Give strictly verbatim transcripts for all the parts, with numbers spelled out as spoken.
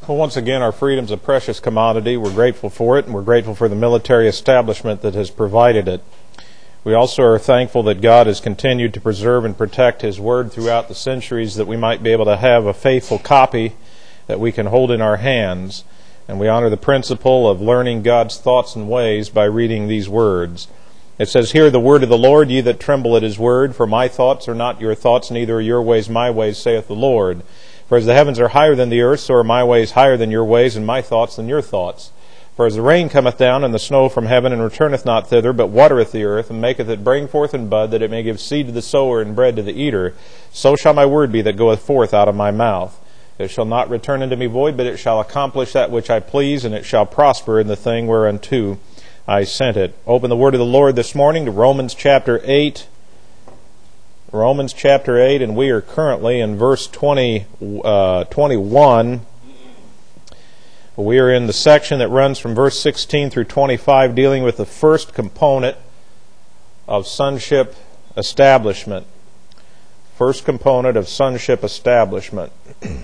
Well, once again, our freedom's a precious commodity. We're grateful for it, and we're grateful for the military establishment that has provided it. We also are thankful that God has continued to preserve and protect His Word throughout the centuries, that we might be able to have a faithful copy that we can hold in our hands. And we honor the principle of learning God's thoughts and ways by reading these words. It says, "Hear the word of the Lord, ye that tremble at His word. For my thoughts are not your thoughts, neither are your ways my ways, saith the Lord. For as the heavens are higher than the earth, so are my ways higher than your ways, and my thoughts than your thoughts. For as the rain cometh down, and the snow from heaven, and returneth not thither, but watereth the earth, and maketh it bring forth and bud, that it may give seed to the sower, and bread to the eater, so shall my word be that goeth forth out of my mouth. It shall not return unto me void, but it shall accomplish that which I please, and it shall prosper in the thing whereunto I sent it." Open the word of the Lord this morning to Romans chapter eight. Romans chapter eight, and we are currently in verse twenty, uh, twenty-one. We are in the section that runs from verse sixteen through twenty-five, dealing with the first component of sonship establishment. First component of sonship establishment.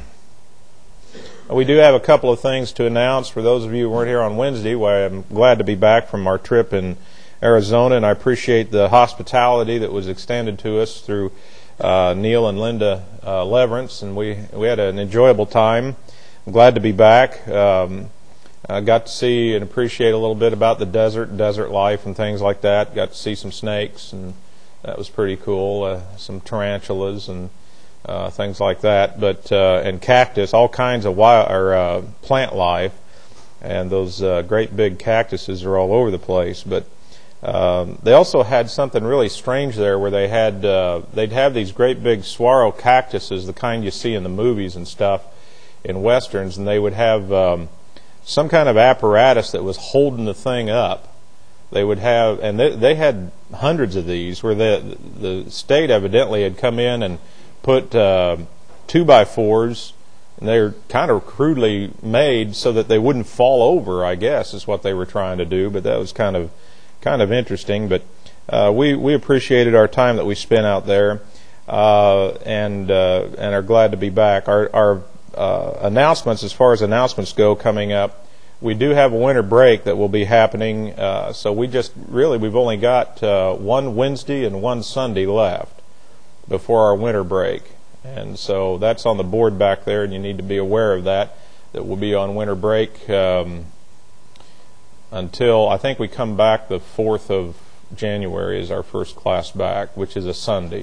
We do have a couple of things to announce. For those of you who weren't here on Wednesday, well, I'm glad to be back from our trip in Arizona, and I appreciate the hospitality that was extended to us through uh, Neil and Linda uh, Leverance, and we we had an enjoyable time. I'm glad to be back. Um, I got to see and appreciate a little bit about the desert, desert life, and things like that. Got to see some snakes, and that was pretty cool. Uh, some tarantulas and uh, things like that, but uh, and cactus, all kinds of wild or uh, plant life, and those uh, great big cactuses are all over the place, but. Um, they also had something really strange there, where they had uh, they'd have these great big saguaro cactuses, the kind you see in the movies and stuff in westerns, and they would have um, some kind of apparatus that was holding the thing up. They would have, and they, they had hundreds of these, where the the state evidently had come in and put uh, two by fours, and they were kind of crudely made so that they wouldn't fall over, I guess, is what they were trying to do. But that was kind of kind of interesting, but uh, we we appreciated our time that we spent out there, uh, and uh, and are glad to be back. Our our uh, announcements, as far as announcements go, coming up, we do have a winter break that will be happening. Uh, so we just really we've only got uh, one Wednesday and one Sunday left before our winter break, and so that's on the board back there, and you need to be aware of that. That we'll be on winter break. Um, Until I think we come back the fourth of January is our first class back, which is a Sunday.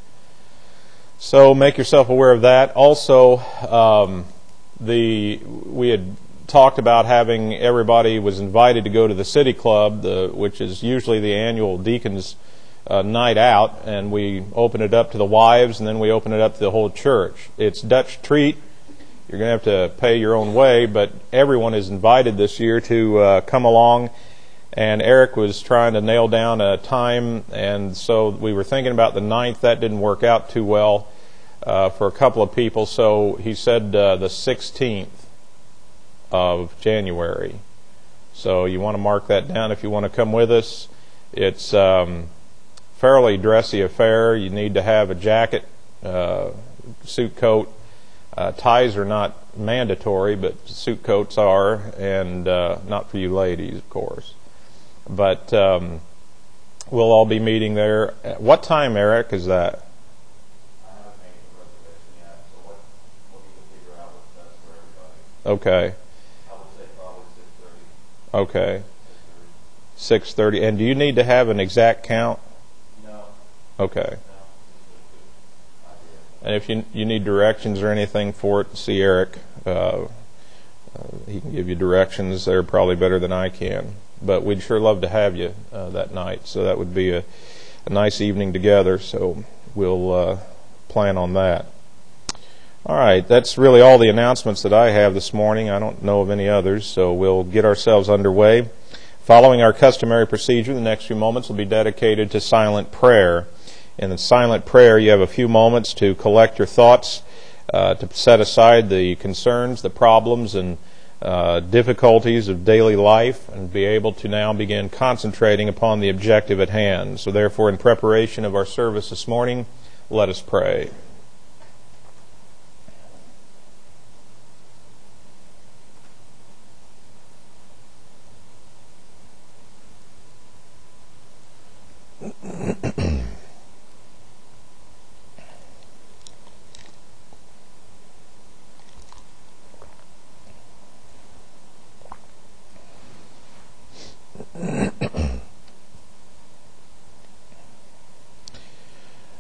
So make yourself aware of that. Also, um, the we had talked about having everybody was invited to go to the City Club, the, which is usually the annual Deacons uh, Night Out, and we open it up to the wives, and then we open it up to the whole church. It's Dutch treat. You're going to have to pay your own way, but everyone is invited this year to uh, come along. And Eric was trying to nail down a time, and so we were thinking about the ninth. That didn't work out too well uh, for a couple of people, so he said uh, the sixteenth of January. So you want to mark that down if you want to come with us. It's um, fairly dressy affair. You need to have a jacket, uh, suit coat. Uh, ties are not mandatory, but suit coats are, and uh, not for you ladies, of course. But um, we'll all be meeting there. At what time, Eric, is that? I haven't made a reservation yet, so what, what do you figure out what's best for everybody? Okay. I would say probably six thirty. Okay. six thirty. And do you need to have an exact count? No. Okay. No. And if you you need directions or anything for it, see Eric. Uh, uh, he can give you directions. They're probably better than I can. But we'd sure love to have you uh, that night. So that would be a, a nice evening together. So we'll uh, plan on that. All right, that's really all the announcements that I have this morning. I don't know of any others, so we'll get ourselves underway. Following our customary procedure, the next few moments will be dedicated to silent prayer. In the silent prayer, you have a few moments to collect your thoughts, uh, to set aside the concerns, the problems, and uh, difficulties of daily life, and be able to now begin concentrating upon the objective at hand. So therefore, in preparation of our service this morning, let us pray.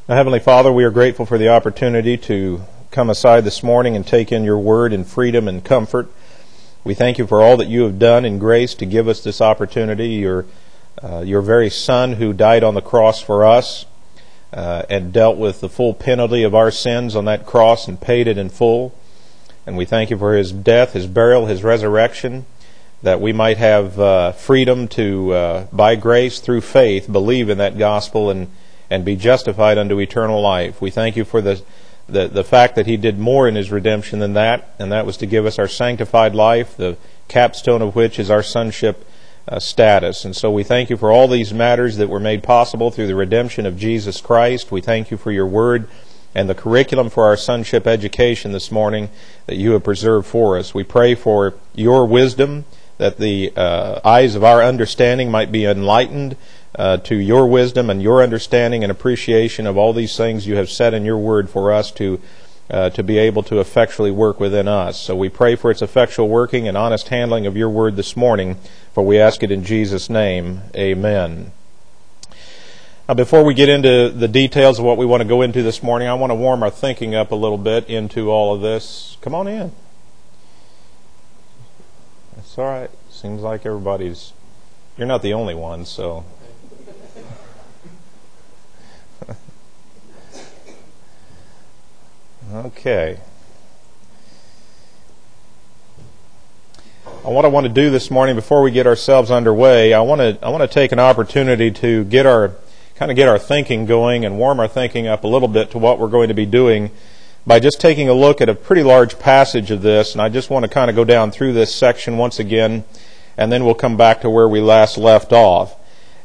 Now, Heavenly Father, we are grateful for the opportunity to come aside this morning and take in your word in freedom and comfort. We thank you for all that you have done in grace to give us this opportunity. Your, uh, your very Son who died on the cross for us uh, and dealt with the full penalty of our sins on that cross and paid it in full. And we thank you for his death, his burial, his resurrection, that we might have uh, freedom to, uh, by grace through faith, believe in that gospel and and be justified unto eternal life. We thank you for the, the the fact that he did more in his redemption than that, and that was to give us our sanctified life, the capstone of which is our sonship uh, status. And so we thank you for all these matters that were made possible through the redemption of Jesus Christ. We thank you for your word and the curriculum for our sonship education this morning that you have preserved for us. We pray for your wisdom, that the uh, eyes of our understanding might be enlightened Uh, to your wisdom and your understanding and appreciation of all these things you have said in your word for us to uh, to be able to effectually work within us. So we pray for its effectual working and honest handling of your word this morning, for we ask it in Jesus' name. Amen. Now, before we get into the details of what we want to go into this morning, I want to warm our thinking up a little bit into all of this. Come on in. It's all right. Seems like everybody's... You're not the only one, so... Okay. What I want to do this morning before we get ourselves underway, I want to I want to take an opportunity to get our kind of get our thinking going and warm our thinking up a little bit to what we're going to be doing by just taking a look at a pretty large passage of this. And I just want to kind of go down through this section once again, and then we'll come back to where we last left off.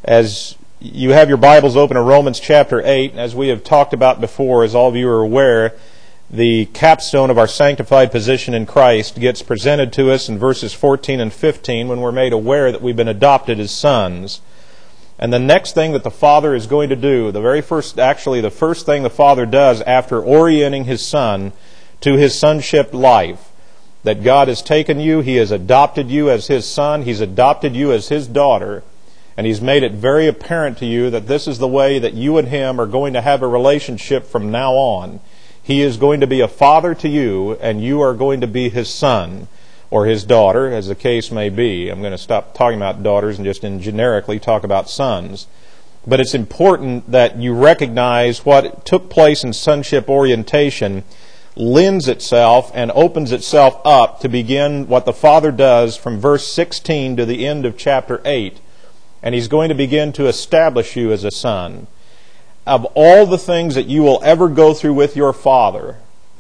As you have your Bibles open to Romans chapter eight, as we have talked about before, as all of you are aware, the capstone of our sanctified position in Christ gets presented to us in verses fourteen and fifteen when we're made aware that we've been adopted as sons. And the next thing that the Father is going to do, the very first, actually the first thing the Father does after orienting His Son to His sonship life, that God has taken you, He has adopted you as His son, He's adopted you as His daughter, and He's made it very apparent to you that this is the way that you and Him are going to have a relationship from now on. He is going to be a father to you, and you are going to be His son or His daughter, as the case may be. I'm going to stop talking about daughters and just in generically talk about sons. But it's important that you recognize what took place in sonship orientation lends itself and opens itself up to begin what the Father does from verse sixteen to the end of chapter eight. And He's going to begin to establish you as a son. Of all the things that you will ever go through with your Father,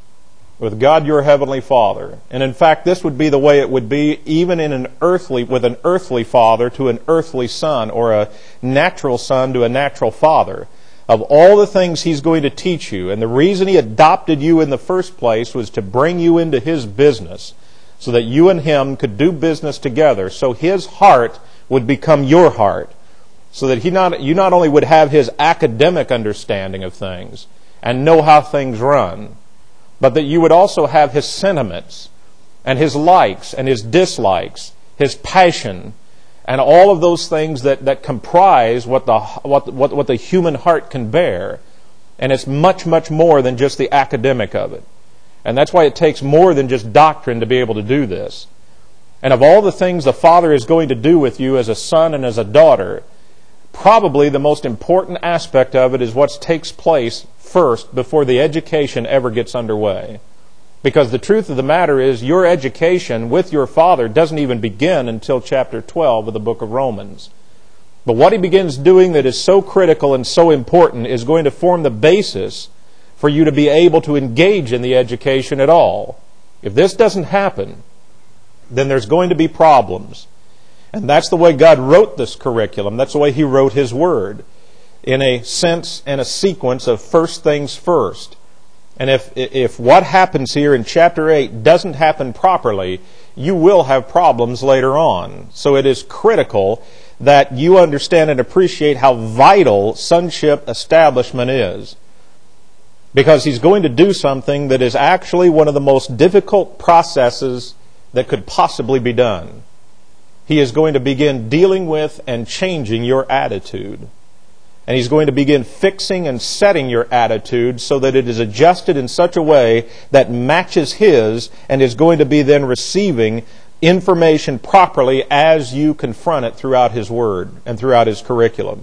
with God your Heavenly Father, and in fact this would be the way it would be even in an earthly, with an earthly father to an earthly son, or a natural son to a natural father, of all the things He's going to teach you, and the reason He adopted you in the first place was to bring you into His business, so that you and Him could do business together, so His heart would become your heart. So that he not you not only would have His academic understanding of things and know how things run, but that you would also have His sentiments and His likes and His dislikes, His passion, and all of those things that, that comprise what the what, what what the human heart can bear. And it's much, much more than just the academic of it. And that's why it takes more than just doctrine to be able to do this. And of all the things the Father is going to do with you as a son and as a daughter, probably the most important aspect of it is what takes place first before the education ever gets underway. Because the truth of the matter is your education with your Father doesn't even begin until chapter twelve of the book of Romans. But what He begins doing that is so critical and so important is going to form the basis for you to be able to engage in the education at all. If this doesn't happen, then there's going to be problems. And that's the way God wrote this curriculum. That's the way He wrote His Word, in a sense and a sequence of first things first. And if if what happens here in chapter eight doesn't happen properly, you will have problems later on. So it is critical that you understand and appreciate how vital sonship establishment is. Because He's going to do something that is actually one of the most difficult processes that could possibly be done. He is going to begin dealing with and changing your attitude. And He's going to begin fixing and setting your attitude so that it is adjusted in such a way that matches His and is going to be then receiving information properly as you confront it throughout His Word and throughout His curriculum.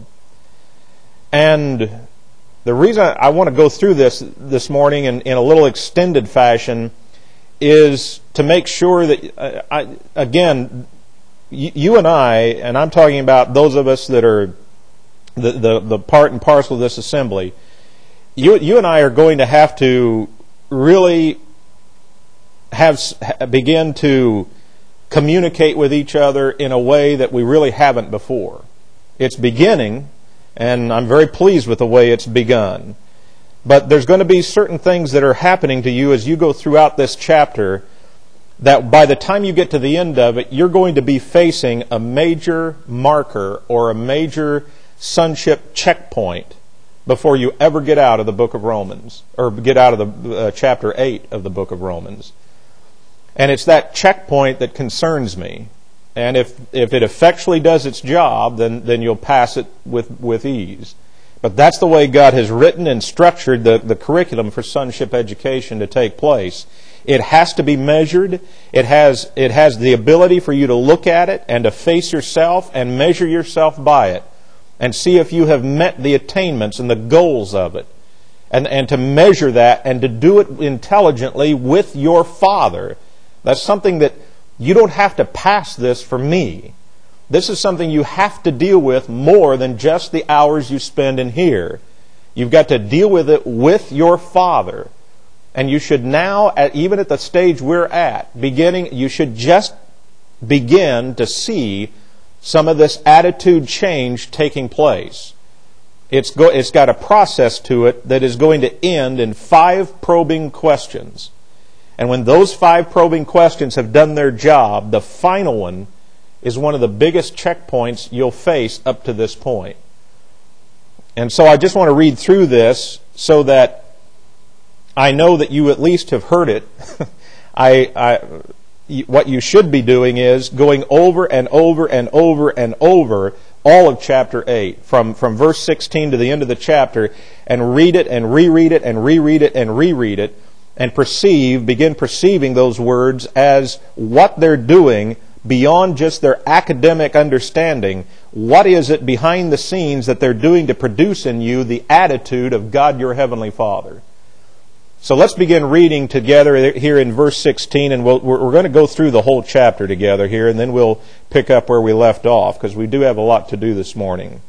And the reason I want to go through this this morning in, in a little extended fashion is to make sure that, uh, I, again, you, you and I, and I'm talking about those of us that are the, the, the part and parcel of this assembly, you, you and I are going to have to really have begin to communicate with each other in a way that we really haven't before. It's beginning, and I'm very pleased with the way it's begun. But there's going to be certain things that are happening to you as you go throughout this chapter that by the time you get to the end of it, you're going to be facing a major marker or a major sonship checkpoint before you ever get out of the book of Romans, or get out of the uh, chapter eight of the book of Romans. And it's that checkpoint that concerns me. And if if it effectually does its job, then, then you'll pass it with, with ease. But that's the way God has written and structured the, the curriculum for sonship education to take place. It has to be measured. It has, it has the ability for you to look at it and to face yourself and measure yourself by it and see if you have met the attainments and the goals of it. And, and to measure that and to do it intelligently with your Father. That's something that you don't have to pass this for me. This is something you have to deal with more than just the hours you spend in here. You've got to deal with it with your Father. And you should now, at, even at the stage we're at, beginning, you should just begin to see some of this attitude change taking place. It's, go, it's got a process to it that is going to end in five probing questions. And when those five probing questions have done their job, the final one is one of the biggest checkpoints you'll face up to this point. And so I just want to read through this so that I know that you at least have heard it. I, I, what you should be doing is going over and over and over and over all of chapter eight, from, from verse sixteen to the end of the chapter, and read it and reread it and reread it and reread it, and perceive, begin perceiving those words as what they're doing beyond just their academic understanding. What is it behind the scenes that they're doing to produce in you the attitude of God your Heavenly Father? So let's begin reading together here in verse sixteen, and we'll, we're going to go through the whole chapter together here, and then we'll pick up where we left off, because we do have a lot to do this morning.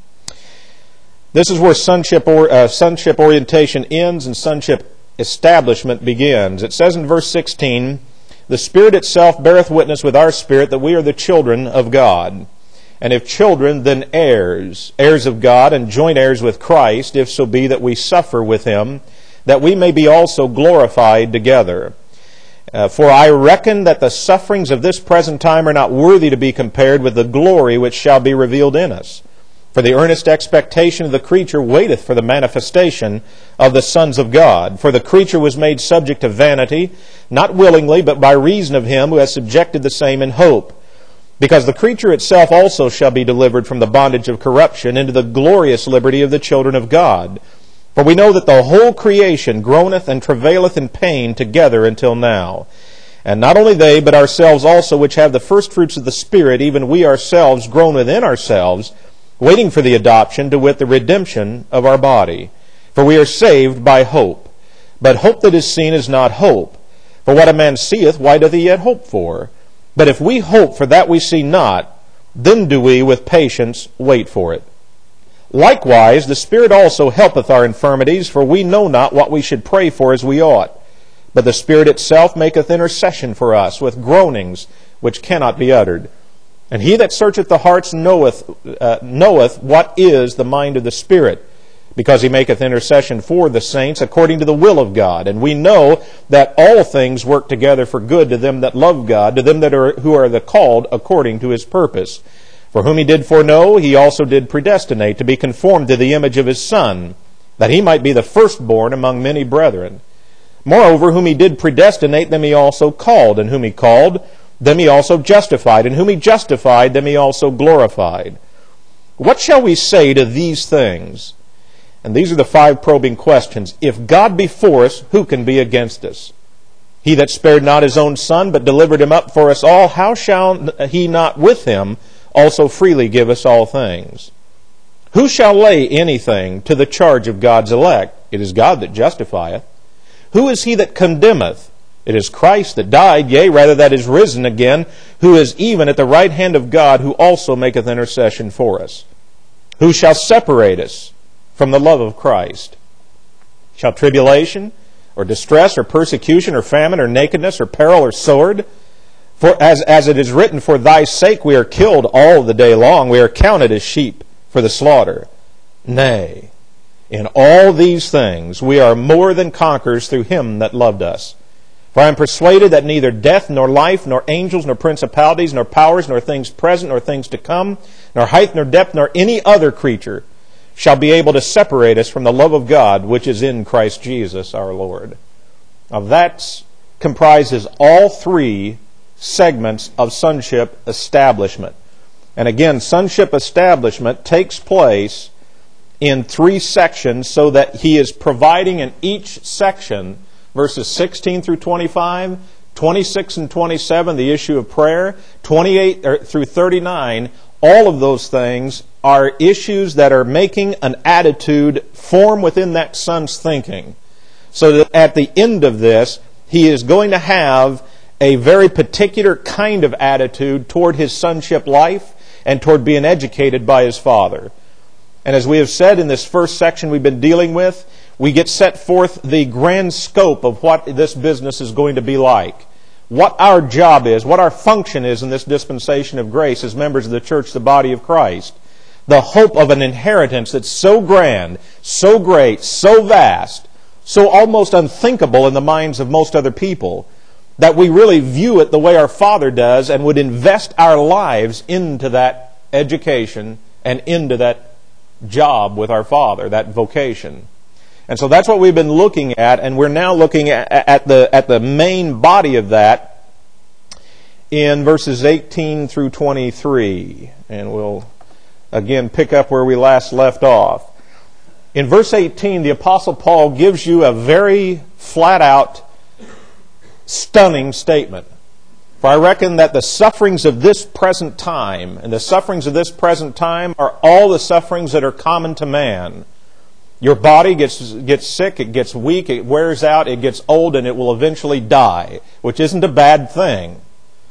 This is where sonship, or, uh, sonship orientation ends and sonship establishment begins. It says in verse sixteen, "The Spirit itself beareth witness with our spirit that we are the children of God. And if children, then heirs, heirs of God, and joint heirs with Christ, if so be that we suffer with Him, that we may be also glorified together. Uh, for I reckon that the sufferings of this present time are not worthy to be compared with the glory which shall be revealed in us. For the earnest expectation of the creature waiteth for the manifestation of the sons of God. For the creature was made subject to vanity, not willingly, but by reason of Him who has subjected the same in hope. Because the creature itself also shall be delivered from the bondage of corruption into the glorious liberty of the children of God. For we know that the whole creation groaneth and travaileth in pain together until now. And not only they, but ourselves also, which have the first fruits of the Spirit, even we ourselves groan within ourselves, waiting for the adoption, to wit, the redemption of our body. For we are saved by hope. But hope that is seen is not hope. For what a man seeth, why doth he yet hope for? But if we hope for that we see not, then do we with patience wait for it. Likewise, the Spirit also helpeth our infirmities, for we know not what we should pray for as we ought. But the Spirit itself maketh intercession for us with groanings which cannot be uttered. And He that searcheth the hearts knoweth, uh, knoweth what is the mind of the Spirit, because He maketh intercession for the saints according to the will of God. And we know that all things work together for good to them that love God, to them that are who are the called according to His purpose. For whom He did foreknow, He also did predestinate to be conformed to the image of His Son, that He might be the firstborn among many brethren. Moreover, whom He did predestinate, them He also called, and whom He called, them He also justified, and whom He justified, them He also glorified. What shall we say to these things? And these are the five probing questions. If God be for us, who can be against us? He that spared not his own Son, but delivered him up for us all, how shall he not with him also freely give us all things? Who shall lay anything to the charge of God's elect? It is God that justifieth. Who is he that condemneth? It is Christ that died, yea, rather that is risen again, who is even at the right hand of God, who also maketh intercession for us. Who shall separate us from the love of Christ? Shall tribulation, or distress, or persecution, or famine, or nakedness, or peril, or sword? For as, as it is written, for thy sake we are killed all the day long. We are counted as sheep for the slaughter. Nay, in all these things we are more than conquerors through him that loved us. For I am persuaded that neither death, nor life, nor angels, nor principalities, nor powers, nor things present, nor things to come, nor height, nor depth, nor any other creature shall be able to separate us from the love of God, which is in Christ Jesus our Lord. Now that comprises all three segments of sonship establishment. And again, sonship establishment takes place in three sections so that he is providing in each section, verses sixteen through twenty-five, twenty-six and twenty-seven, the issue of prayer, twenty-eight through thirty-nine, all of those things are issues that are making an attitude form within that son's thinking. So that at the end of this, he is going to have a very particular kind of attitude toward his sonship life and toward being educated by his father. And as we have said in this first section we've been dealing with, we get set forth the grand scope of what this business is going to be like. What our job is, what our function is in this dispensation of grace as members of the church, the body of Christ. The hope of an inheritance that's so grand, so great, so vast, so almost unthinkable in the minds of most other people, that we really view it the way our Father does and would invest our lives into that education and into that job with our Father, that vocation. And so that's what we've been looking at, and we're now looking at, at the at the main body of that in verses eighteen through twenty-three. And we'll again pick up where we last left off. In verse eighteen, the Apostle Paul gives you a very flat-out, stunning statement. For I reckon that the sufferings of this present time, and the sufferings of this present time are all the sufferings that are common to man. Your body gets gets sick, it gets weak, it wears out, it gets old, and it will eventually die, which isn't a bad thing.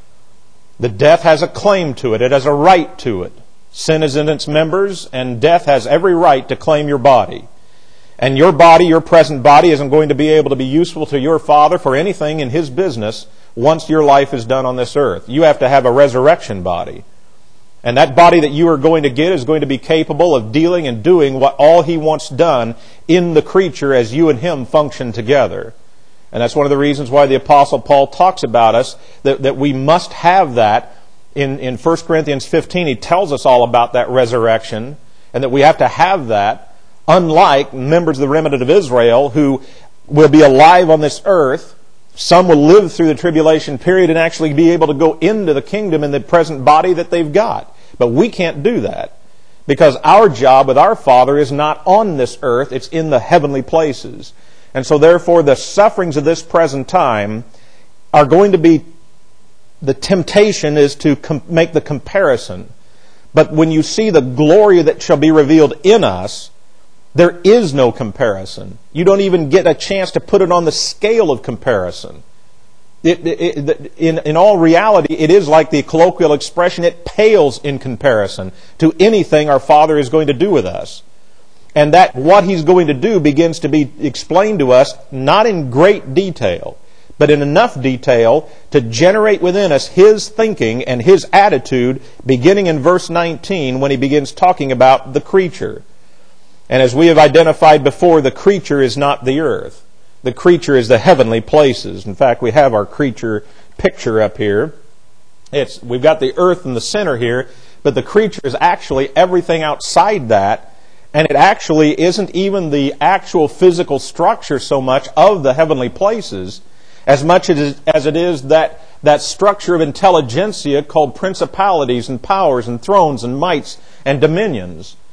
The death has a claim to it, it has a right to it. Sin is in its members, and death has every right to claim your body. And your body, your present body, isn't going to be able to be useful to your Father for anything in His business once your life is done on this earth. You have to have a resurrection body. And that body that you are going to get is going to be capable of dealing and doing what all He wants done in the creature as you and Him function together. And that's one of the reasons why the Apostle Paul talks about us, that, that we must have that. In, in First Corinthians fifteen, he tells us all about that resurrection, and that we have to have that, unlike members of the remnant of Israel who will be alive on this earth. Some will live through the tribulation period and actually be able to go into the kingdom in the present body that they've got. But we can't do that, because our job with our Father is not on this earth, it's in the heavenly places. And so therefore the sufferings of this present time are going to be, the temptation is to com- make the comparison. But when you see the glory that shall be revealed in us, there is no comparison. You don't even get a chance to put it on the scale of comparison. It, it, it, in, in all reality, it is like the colloquial expression, it pales in comparison to anything our Father is going to do with us. And that what He's going to do begins to be explained to us, not in great detail, but in enough detail to generate within us His thinking and His attitude, beginning in verse nineteen when He begins talking about the creature. And as we have identified before, the creature is not the earth. The creature is the heavenly places. In fact, we have our creature picture up here. It's we've got the earth in the center here, but the creature is actually everything outside that, and it actually isn't even the actual physical structure so much of the heavenly places, as much as it is that, that structure of intelligentsia called principalities and powers and thrones and mights and dominions.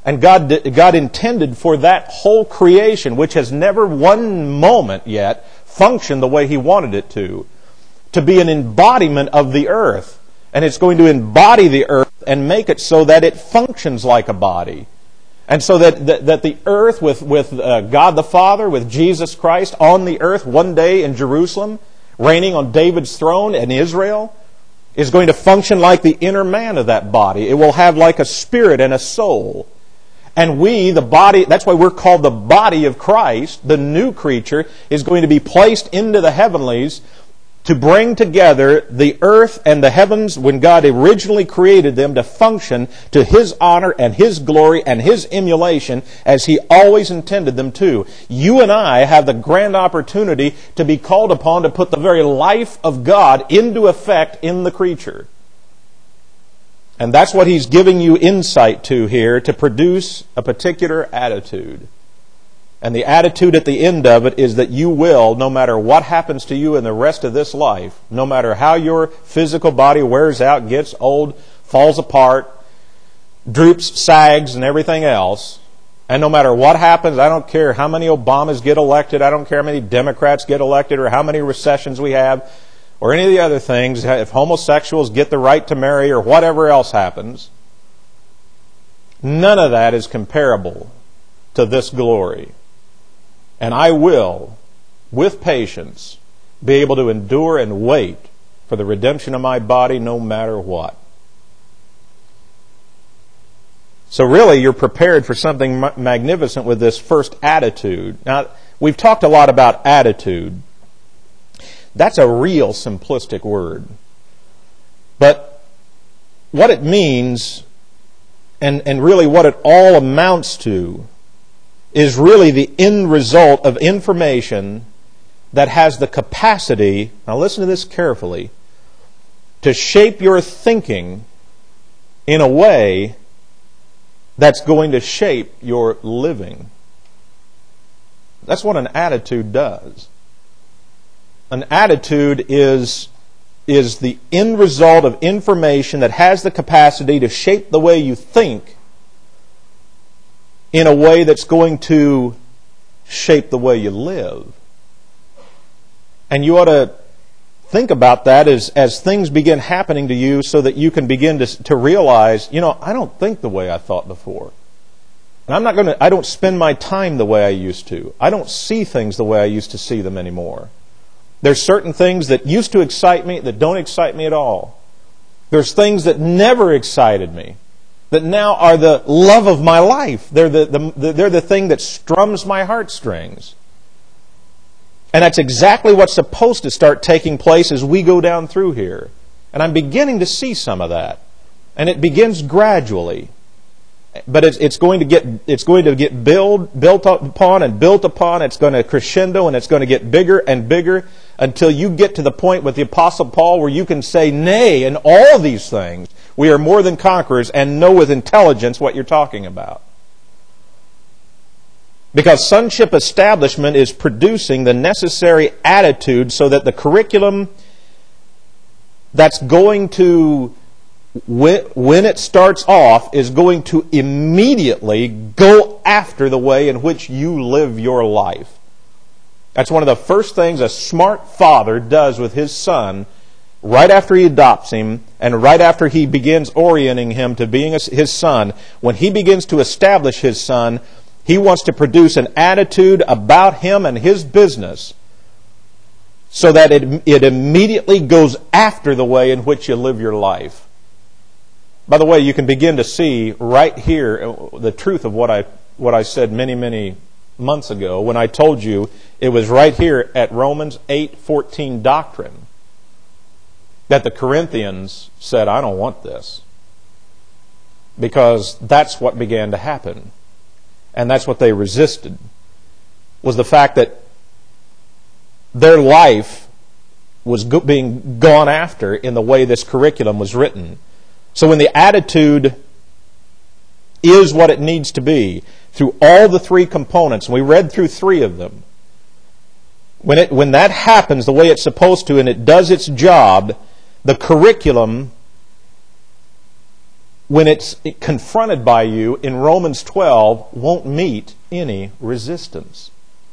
And God, God intended for that whole creation, which has never one moment yet functioned the way He wanted it to, to be an embodiment of the earth. And it's going to embody the earth and make it so that it functions like a body. And so that, that, that the earth with, with uh, God the Father, with Jesus Christ on the earth one day in Jerusalem, reigning on David's throne in Israel, is going to function like the inner man of that body. It will have like a spirit and a soul. And we, the body, that's why we're called the body of Christ, the new creature, is going to be placed into the heavenlies to bring together the earth and the heavens when God originally created them to function to His honor and His glory and His emulation as He always intended them to. You and I have the grand opportunity to be called upon to put the very life of God into effect in the creature. And that's what He's giving you insight to here, to produce a particular attitude. And the attitude at the end of it is that you will, no matter what happens to you in the rest of this life, no matter how your physical body wears out, gets old, falls apart, droops, sags, and everything else, and no matter what happens, I don't care how many Obamas get elected, I don't care how many Democrats get elected, or how many recessions we have, or any of the other things, if homosexuals get the right to marry, or whatever else happens, none of that is comparable to this glory. And I will, with patience, be able to endure and wait for the redemption of my body no matter what. So really, you're prepared for something magnificent with this first attitude. Now, we've talked a lot about attitude. That's a real simplistic word. But what it means, and, and really what it all amounts to, is really the end result of information that has the capacity, now listen to this carefully, to shape your thinking in a way that's going to shape your living. That's what an attitude does. An attitude is, is the end result of information that has the capacity to shape the way you think in a way that's going to shape the way you live. And you ought to think about that as, as things begin happening to you so that you can begin to, to realize, you know, I don't think the way I thought before. And I'm not going to, I don't spend my time the way I used to. I don't see things the way I used to see them anymore. There's certain things that used to excite me that don't excite me at all. There's things that never excited me that now are the love of my life. They're the, the, they're the thing that strums my heartstrings. And that's exactly what's supposed to start taking place as we go down through here. And I'm beginning to see some of that. And it begins gradually. But it's, it's going to get it's going to get build, built upon and built upon. It's going to crescendo and it's going to get bigger and bigger until you get to the point with the Apostle Paul where you can say, nay, in all these things, we are more than conquerors and know with intelligence what you're talking about. Because sonship establishment is producing the necessary attitude so that the curriculum that's going to, when it starts off, is going to immediately go after the way in which you live your life. That's one of the first things a smart father does with his son right after he adopts him and right after he begins orienting him to being his son. When he begins to establish his son, he wants to produce an attitude about him and his business so that it, it immediately goes after the way in which you live your life. By the way, you can begin to see right here the truth of what I what I said many, many months ago when I told you it was right here at Romans eight fourteen doctrine that the Corinthians said, I don't want this. Because that's what began to happen. And that's what they resisted, was the fact that their life was go- being gone after in the way this curriculum was written. So when the attitude is what it needs to be, through all the three components, and we read through three of them, when it when that happens the way it's supposed to and it does its job, the curriculum when it's confronted by you in Romans twelve, won't meet any resistance.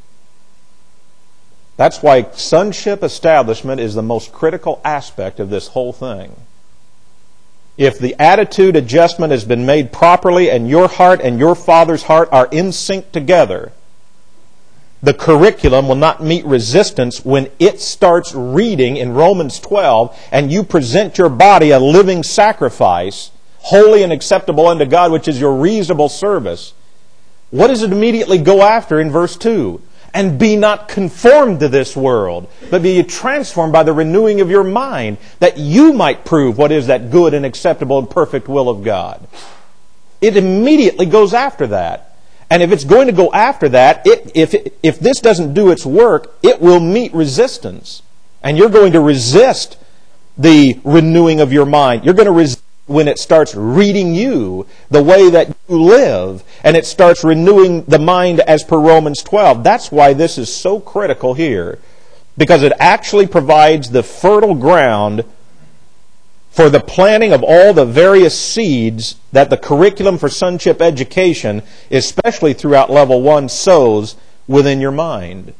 That's why sonship establishment is the most critical aspect of this whole thing. If the attitude adjustment has been made properly and your heart and your Father's heart are in sync together, the curriculum will not meet resistance when it starts reading in Romans twelve and you present your body a living sacrifice, holy and acceptable unto God, which is your reasonable service. What does it immediately go after in verse two? And be not conformed to this world, but be ye transformed by the renewing of your mind, that you might prove what is that good and acceptable and perfect will of God. It immediately goes after that. And if it's going to go after that, it, if, if this doesn't do its work, it will meet resistance. And you're going to resist the renewing of your mind. You're going to resist when it starts reading you the way that you live, and it starts renewing the mind as per Romans twelve. That's why this is so critical here, because it actually provides the fertile ground for the planting of all the various seeds that the curriculum for sonship education, especially throughout level one, sows within your mind.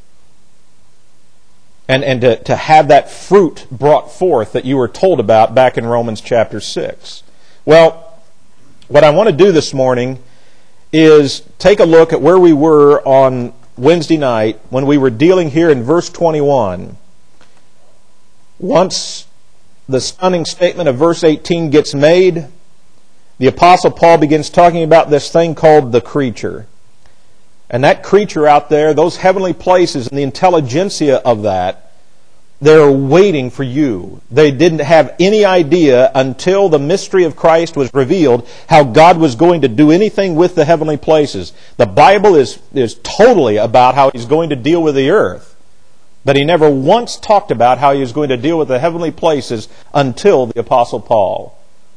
And, and to, to have that fruit brought forth that you were told about back in Romans chapter six. Well, what I want to do this morning is take a look at where we were on Wednesday night when we were dealing here in verse twenty-one. Once the stunning statement of verse eighteen gets made, the Apostle Paul begins talking about this thing called the creature. And that creature out there, those heavenly places and the intelligentsia of that, they're waiting for you. They didn't have any idea until the mystery of Christ was revealed how God was going to do anything with the heavenly places. The Bible is, is totally about how He's going to deal with the earth. But He never once talked about how He was going to deal with the heavenly places until the Apostle Paul.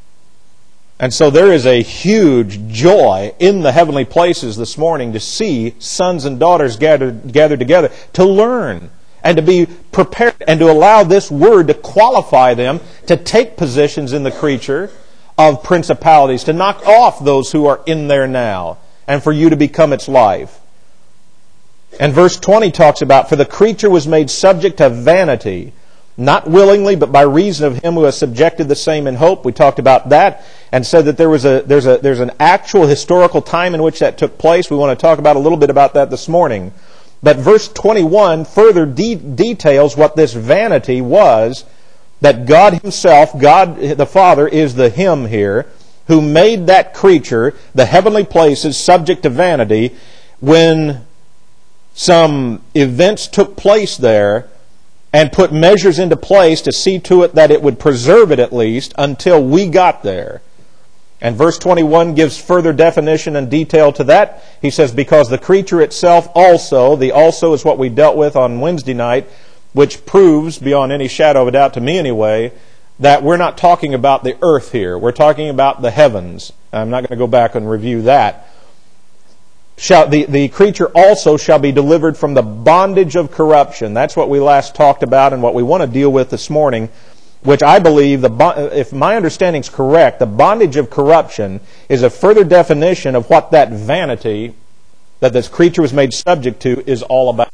And so there is a huge joy in the heavenly places this morning to see sons and daughters gathered, gathered together to learn and to be prepared and to allow this word to qualify them to take positions in the creature of principalities, to knock off those who are in there now, and for you to become its life. And verse twenty talks about, for the creature was made subject to vanity, not willingly, but by reason of Him who has subjected the same in hope. We talked about that and said that there was a there's a there's an actual historical time in which that took place. We want to talk about a little bit about that this morning. But verse twenty-one further de- details what this vanity was, that God Himself, God the Father, is the Him here, who made that creature, the heavenly places, subject to vanity, when some events took place there, and put measures into place to see to it that it would preserve it at least until we got there. And verse twenty-one gives further definition and detail to that. He says, because the creature itself also, the also is what we dealt with on Wednesday night, which proves, beyond any shadow of a doubt to me anyway, that we're not talking about the earth here. We're talking about the heavens. I'm not going to go back and review that. Shall, the, the creature also shall be delivered from the bondage of corruption. That's what we last talked about and what we want to deal with this morning, which I believe, the if my understanding is correct, the bondage of corruption is a further definition of what that vanity that this creature was made subject to is all about.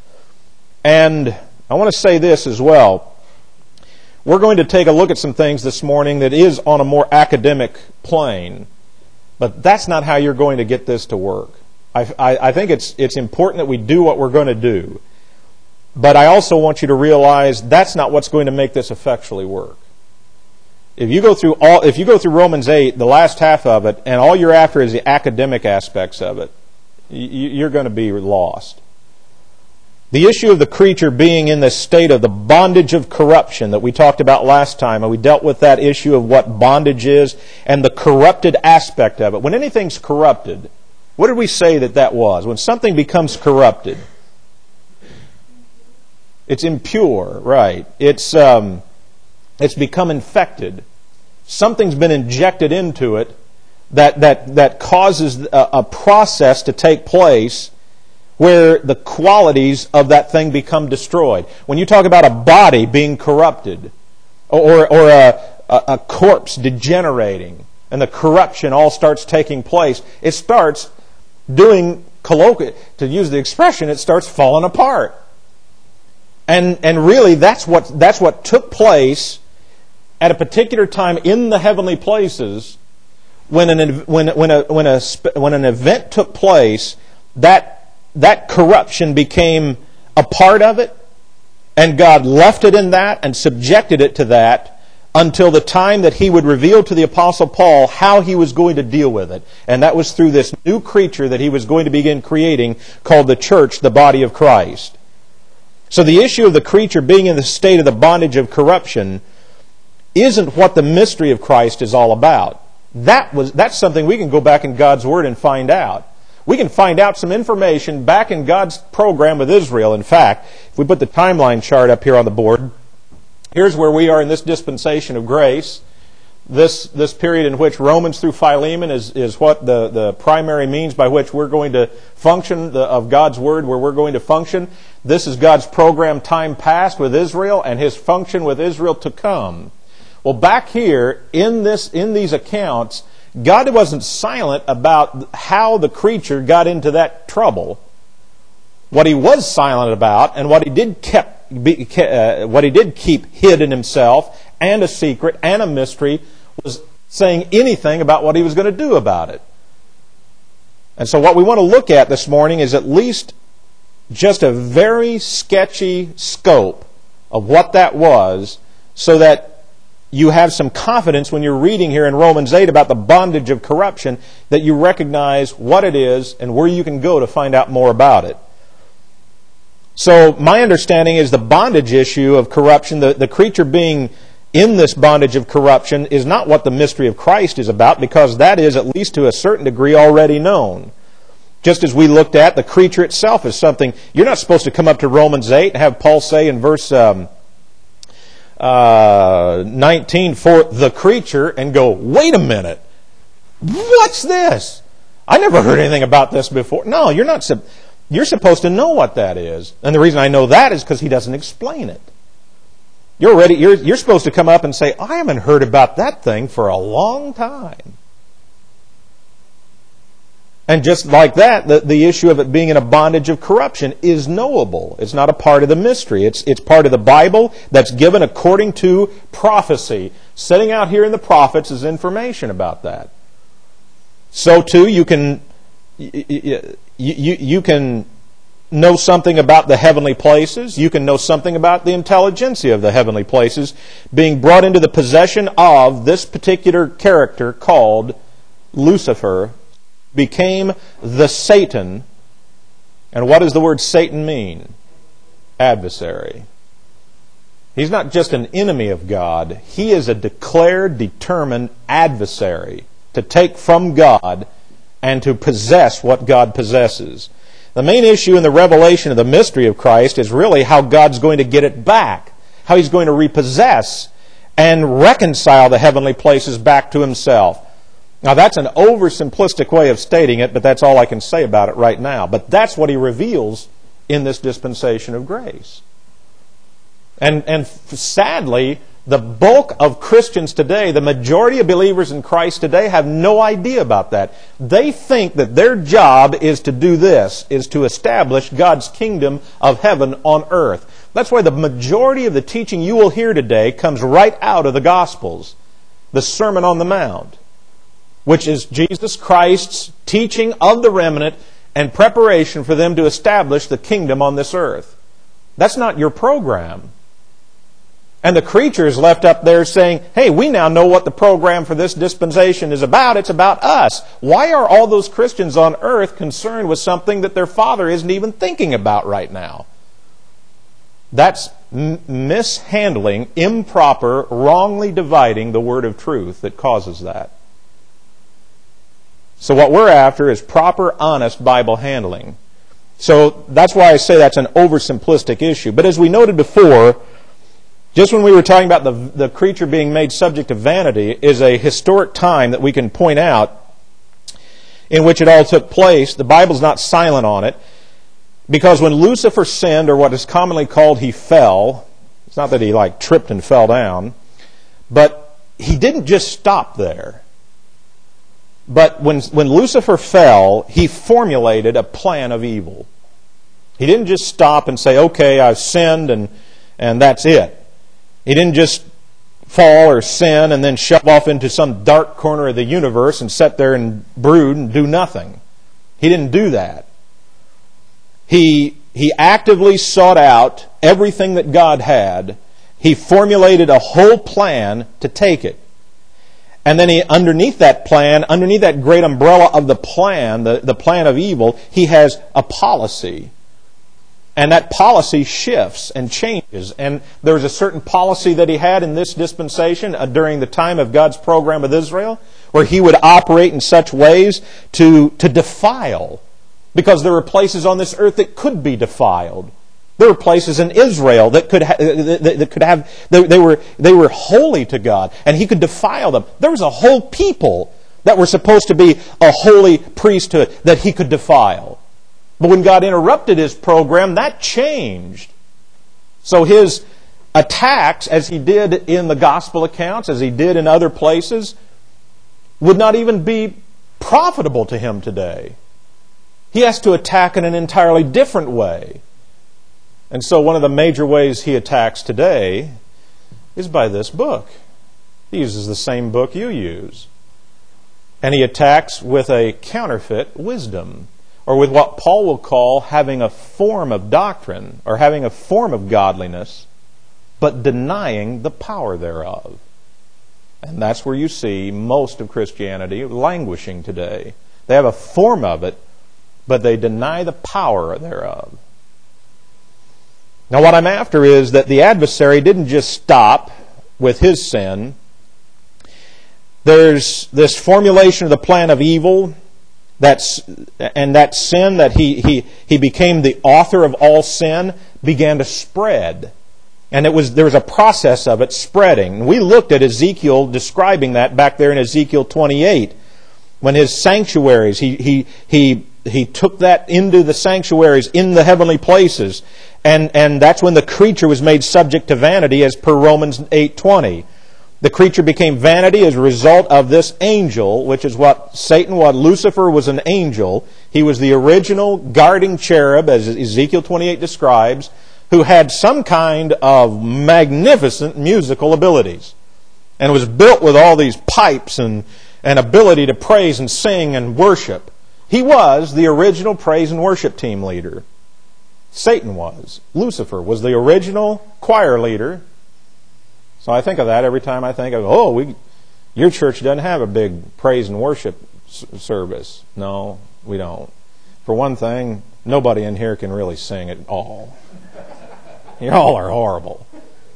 And I want to say this as well. We're going to take a look at some things this morning that is on a more academic plane, but that's not how you're going to get this to work. I, I, I think it's it's important that we do what we're going to do. But I also want you to realize that's not what's going to make this effectually work. If you go through all, if you go through Romans eight, the last half of it, and all you're after is the academic aspects of it, you're going to be lost. The issue of the creature being in this state of the bondage of corruption that we talked about last time, and we dealt with that issue of what bondage is and the corrupted aspect of it. When anything's corrupted, what did we say that that was? When something becomes corrupted, it's impure, right? It's um, it's become infected. Something's been injected into it that that that causes a, a process to take place where the qualities of that thing become destroyed. When you talk about a body being corrupted, or or a, a, a corpse degenerating, and the corruption all starts taking place, it starts doing, colloquial, to use the expression, it starts falling apart. And and really, that's what that's what took place at a particular time in the heavenly places when an when when a when a when an event took place. That that corruption became a part of it, and God left it in that and subjected it to that until the time that He would reveal to the Apostle Paul how He was going to deal with it. And that was through this new creature that He was going to begin creating called the church, the body of Christ. So the issue of the creature being in the state of the bondage of corruption isn't what the mystery of Christ is all about. That was that's something we can go back in God's Word and find out. We can find out some information back in God's program with Israel. In fact, if we put the timeline chart up here on the board, here's where we are in this dispensation of grace. This this period in which Romans through Philemon is, is what the, the primary means by which we're going to function, the, of God's Word, where we're going to function. This is God's program time past with Israel and His function with Israel to come. Well, back here in this in these accounts, God wasn't silent about how the creature got into that trouble. What He was silent about, and what He did kept, uh, what He did keep hid in Himself, and a secret, and a mystery, was saying anything about what He was going to do about it. And so what we want to look at this morning is at least just a very sketchy scope of what that was, so that you have some confidence when you're reading here in Romans eight about the bondage of corruption, that you recognize what it is and where you can go to find out more about it. So my understanding is the bondage issue of corruption, the, the creature being in this bondage of corruption, is not what the mystery of Christ is about, because that is, at least to a certain degree, already known. Just as we looked at, the creature itself is something, you're not supposed to come up to Romans eight and have Paul say in verse um, uh, nineteen, for the creature, and go, wait a minute, what's this? I never heard anything about this before. No, you're not. You're supposed to know what that is. And the reason I know that is because he doesn't explain it. You're ready. You're, you're supposed to come up and say, I haven't heard about that thing for a long time. And just like that, the, the issue of it being in a bondage of corruption is knowable. It's not a part of the mystery. It's, it's part of the Bible that's given according to prophecy. Sitting out here in the prophets is information about that. So too, you can you, you, you can know something about the heavenly places. You can know something about the intelligentsia of the heavenly places being brought into the possession of this particular character called Lucifer, became the Satan. And what does the word Satan mean? Adversary. He's not just an enemy of God. He is a declared, determined adversary to take from God and to possess what God possesses. The main issue in the revelation of the mystery of Christ is really how God's going to get it back, how He's going to repossess and reconcile the heavenly places back to Himself. Now that's an oversimplistic way of stating it, but that's all I can say about it right now. But that's what He reveals in this dispensation of grace. And, and sadly, the bulk of Christians today, the majority of believers in Christ today, have no idea about that. They think that their job is to do this, is to establish God's kingdom of heaven on earth. That's why the majority of the teaching you will hear today comes right out of the Gospels, the Sermon on the Mount, which is Jesus Christ's teaching of the remnant and preparation for them to establish the kingdom on this earth. That's not your program. And the creature is left up there saying, hey, we now know what the program for this dispensation is about. It's about us. Why are all those Christians on earth concerned with something that their Father isn't even thinking about right now? That's m- mishandling, improper, wrongly dividing the word of truth that causes that. So what we're after is proper, honest Bible handling. So that's why I say that's an oversimplistic issue. But as we noted before, just when we were talking about the, the creature being made subject to vanity is a historic time that we can point out in which it all took place. The Bible's not silent on it, because when Lucifer sinned, or what is commonly called he fell, it's not that he like tripped and fell down, but he didn't just stop there. But when, when Lucifer fell, he formulated a plan of evil. He didn't just stop and say, okay, I've sinned and, and that's it. He didn't just fall or sin and then shove off into some dark corner of the universe and sit there and brood and do nothing. He didn't do that. He, he actively sought out everything that God had. He formulated a whole plan to take it. And then he, underneath that plan, underneath that great umbrella of the plan, the, the plan of evil, he has a policy. And that policy shifts and changes. And there's a certain policy that he had in this dispensation uh, during the time of God's program with Israel, where he would operate in such ways to, to defile. Because there were places on this earth that could be defiled. There were places in Israel that could ha- that, that could have they, they were they were holy to God, and He could defile them. There was a whole people that were supposed to be a holy priesthood that He could defile. But when God interrupted His program, that changed. So His attacks, as He did in the gospel accounts, as He did in other places, would not even be profitable to Him today. He has to attack in an entirely different way. And so one of the major ways he attacks today is by this book. He uses the same book you use. And he attacks with a counterfeit wisdom, or with what Paul will call having a form of doctrine, or having a form of godliness, but denying the power thereof. And that's where you see most of Christianity languishing today. They have a form of it, but they deny the power thereof. Now what I'm after is that the adversary didn't just stop with his sin. There's this formulation of the plan of evil, that's, and that sin that he, he, he became the author of all sin began to spread. And it was there was a process of it spreading. We looked at Ezekiel describing that back there in Ezekiel twenty-eight. When his sanctuaries, he he he he took that into the sanctuaries in the heavenly places. And, and that's when the creature was made subject to vanity, as per Romans eight twenty. The creature became vanity as a result of this angel, which is what Satan was. Lucifer was an angel. He was the original guarding cherub, as Ezekiel twenty-eight describes, who had some kind of magnificent musical abilities. And was built with all these pipes and, and ability to praise and sing and worship. He was the original praise and worship team leader. Satan was. Lucifer was the original choir leader. So I think of that every time I think of, oh, we, your church doesn't have a big praise and worship service. No, we don't. For one thing, nobody in here can really sing at all. You all are horrible.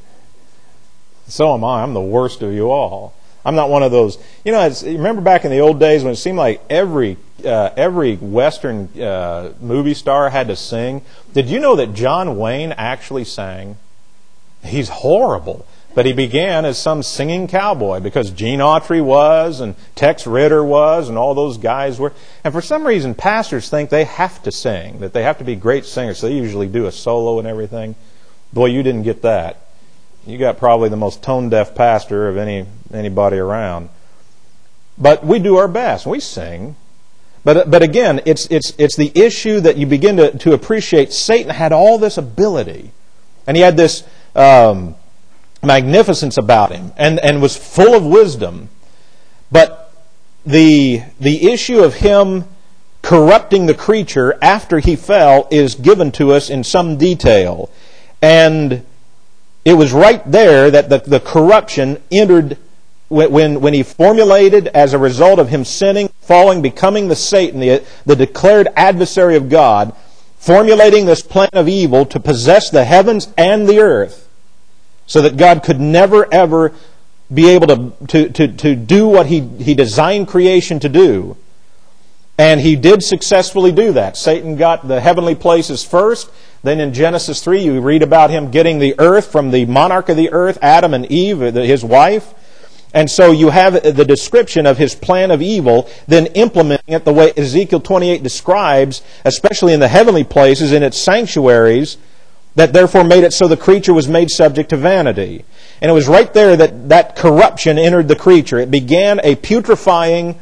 So am I. I'm the worst of you all. I'm not one of those. You know, it's, remember back in the old days when it seemed like every uh, every Western uh, movie star had to sing? Did you know that John Wayne actually sang? He's horrible. But he began as some singing cowboy because Gene Autry was and Tex Ritter was and all those guys were. And for some reason, pastors think they have to sing, that they have to be great singers. So they usually do a solo and everything. Boy, you didn't get that. You got probably the most tone-deaf pastor of any anybody around. But we do our best. We sing. But but again, it's it's it's the issue that you begin to, to appreciate. Satan had all this ability. And he had this um, magnificence about him. And, and was full of wisdom. But the the issue of him corrupting the creature after he fell is given to us in some detail. And it was right there that the, the corruption entered when, when he formulated, as a result of him sinning, falling, becoming the Satan, the, the declared adversary of God, formulating this plan of evil to possess the heavens and the earth, so that God could never ever be able to, to, to, to do what he, he designed creation to do. And he did successfully do that. Satan got the heavenly places first. Then in Genesis three, you read about him getting the earth from the monarch of the earth, Adam and Eve, his wife. And so you have the description of his plan of evil, then implementing it the way Ezekiel twenty-eight describes, especially in the heavenly places, in its sanctuaries, that therefore made it so the creature was made subject to vanity. And it was right there that that corruption entered the creature. It began a putrefying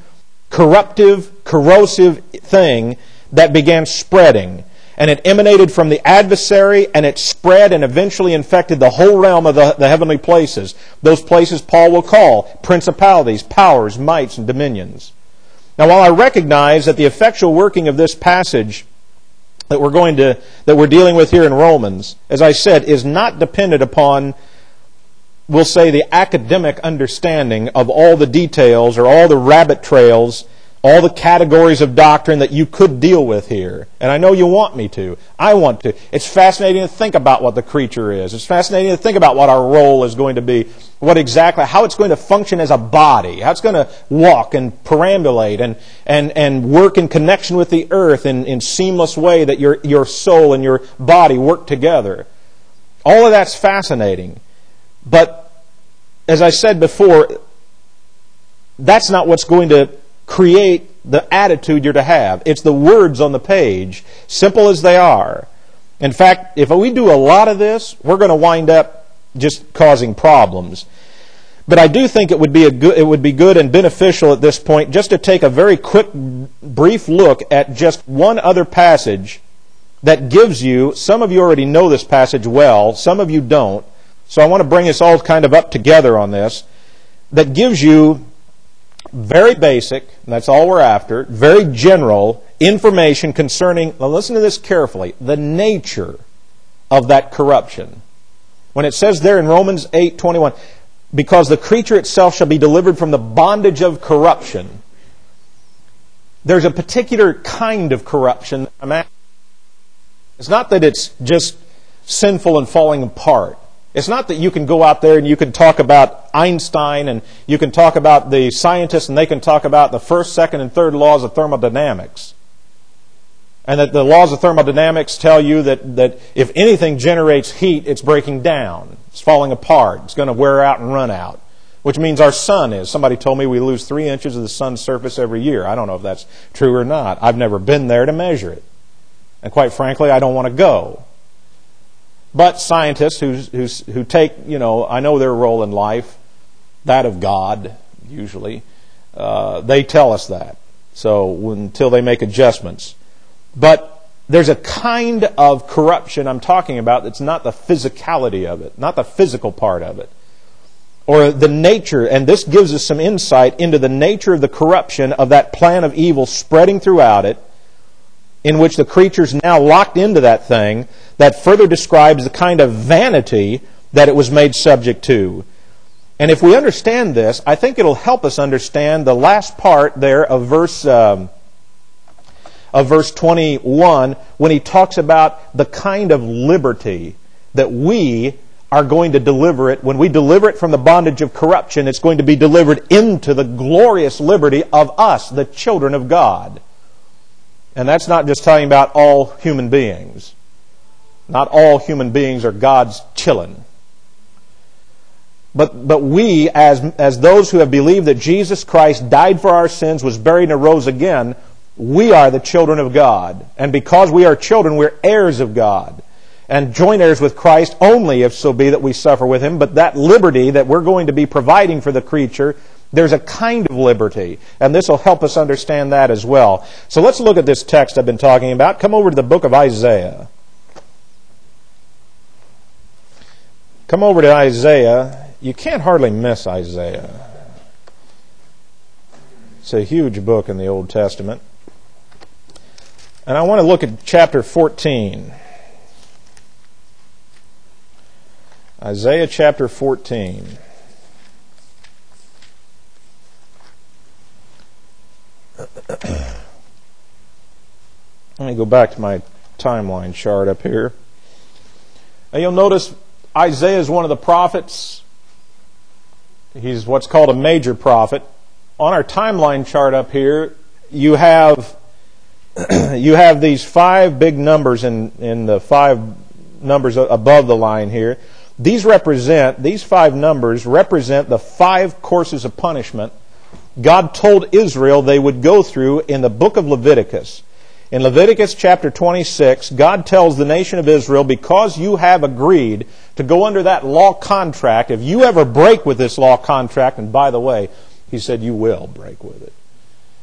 corruptive, corrosive thing that began spreading. And it emanated from the adversary, and it spread and eventually infected the whole realm of the, the heavenly places. Those places Paul will call principalities, powers, mights, and dominions. Now, while I recognize that the effectual working of this passage that we're going to that we're dealing with here in Romans, as I said, is not dependent upon, we'll say, the academic understanding of all the details or all the rabbit trails, all the categories of doctrine that you could deal with here. And I know you want me to. I want to. It's fascinating to think about what the creature is. It's fascinating to think about what our role is going to be, what exactly, how it's going to function as a body, how it's going to walk and perambulate and and, and work in connection with the earth in, in seamless way that your, your soul and your body work together. All of that's fascinating. But as I said before, that's not what's going to create the attitude you're to have. It's the words on the page, simple as they are. In fact, if we do a lot of this, we're going to wind up just causing problems. But I do think it would be a good, it would be good and beneficial at this point just to take a very quick, brief look at just one other passage that gives you, some of you already know this passage well, some of you don't, so I want to bring us all kind of up together on this, that gives you very basic, and that's all we're after, very general information concerning, now listen to this carefully, the nature of that corruption. When it says there in Romans eight twenty-one, because the creature itself shall be delivered from the bondage of corruption, there's a particular kind of corruption. It's not that it's just sinful and falling apart. It's not that you can go out there and you can talk about Einstein and you can talk about the scientists and they can talk about the first, second, and third laws of thermodynamics. And that the laws of thermodynamics tell you that, that if anything generates heat, it's breaking down. It's falling apart. It's going to wear out and run out. Which means our sun is. Somebody told me we lose three inches of the sun's surface every year. I don't know if that's true or not. I've never been there to measure it. And quite frankly, I don't want to go. But scientists who, who, who take, you know, I know their role in life, that of God, usually, uh, they tell us that. So until they make adjustments. But there's a kind of corruption I'm talking about that's not the physicality of it, not the physical part of it. Or the nature, and this gives us some insight into the nature of the corruption of that plan of evil spreading throughout it, in which the creature's now locked into that thing, that further describes the kind of vanity that it was made subject to. And if we understand this, I think it'll help us understand the last part there of verse um, of verse twenty-one, when he talks about the kind of liberty that we are going to deliver it. When we deliver it from the bondage of corruption, it's going to be delivered into the glorious liberty of us, the children of God. And that's not just talking about all human beings. Not all human beings are God's children. But but we, as, as those who have believed that Jesus Christ died for our sins, was buried and arose again, we are the children of God. And because we are children, we're heirs of God. And joint heirs with Christ only if so be that we suffer with Him. But that liberty that we're going to be providing for the creature, there's a kind of liberty, and this will help us understand that as well. So let's look at this text I've been talking about. Come over to the book of Isaiah. Come over to Isaiah. You can't hardly miss Isaiah. It's a huge book in the Old Testament. And I want to look at chapter fourteen. Isaiah chapter fourteen. Let me go back to my timeline chart up here. And you'll notice Isaiah is one of the prophets. He's what's called a major prophet. On our timeline chart up here, you have you have these five big numbers in, in the five numbers above the line here. These represent, these five numbers represent the five courses of punishment God told Israel they would go through in the book of Leviticus. In Leviticus chapter twenty-six, God tells the nation of Israel, because you have agreed to go under that law contract, if you ever break with this law contract, and by the way, He said you will break with it.